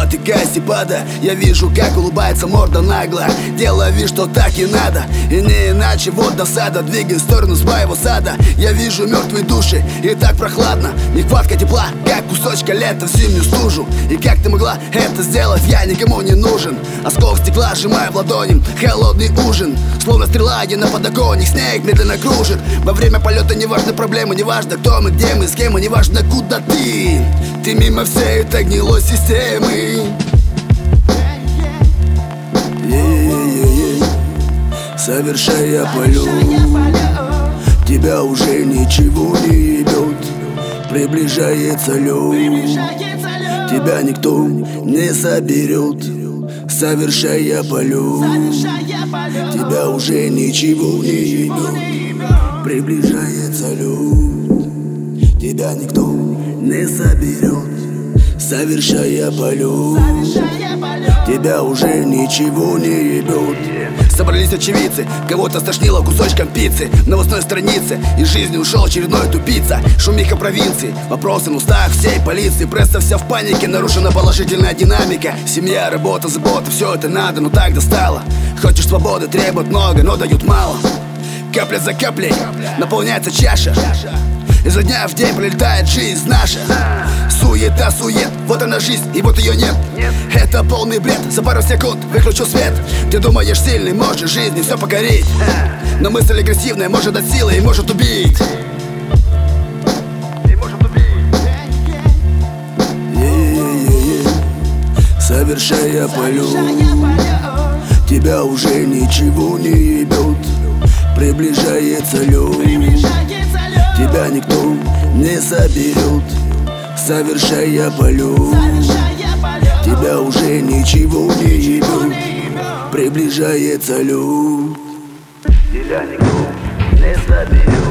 спотыкаясь и падая, я вижу, как улыбается морда нагло. Делаю вид, что так и надо, и не иначе, вот досада. Двигай в сторону своего сада. Я вижу мертвые души, и так прохладно. Нехватка тепла, как кусочка лета в зимнюю стужу. И как ты могла это сделать, я никому не нужен. Осколок стекла сжимаю в ладони, холодный ужин. Словно стрела, я на подоконник, снег медленно кружит. Во время полета не важны проблемы, не важно кто мы, где мы, с кем, и не важно куда ты. Ты мимо всей этой гнилой системы. Совершая полет, тебя уже ничего не ебет. Приближается лед, тебя никто не соберет. Совершая полет, тебя уже ничего не ебет. Приближается лед, тебя никто не соберет. Совершая полет, тебя уже ничего не ебет. Собрались очевидцы, кого-то стошнило кусочком пиццы. На новостной странице из жизни ушел очередной тупица. Шумиха провинции, вопросы на устах всей полиции. Пресса вся в панике, нарушена положительная динамика. Семья, работа, забота, все это надо, но так достало. Хочешь свободы, требуют много, но дают мало. Капля за каплей наполняется чаша. Изо дня в день пролетает жизнь наша. Суета, сует, вот она жизнь, и вот ее нет. Это полный бред, за пару секунд выключил свет. Ты думаешь сильный, можешь жизни все покорить, но мысль агрессивная может дать силы и может убить. Совершая полет, тебя уже ничего не ебет. Приближается лед, тебя никто не соберет. Совершая полет, тебя уже ничего не ебет. Приближается лед, тебя никто не соберет.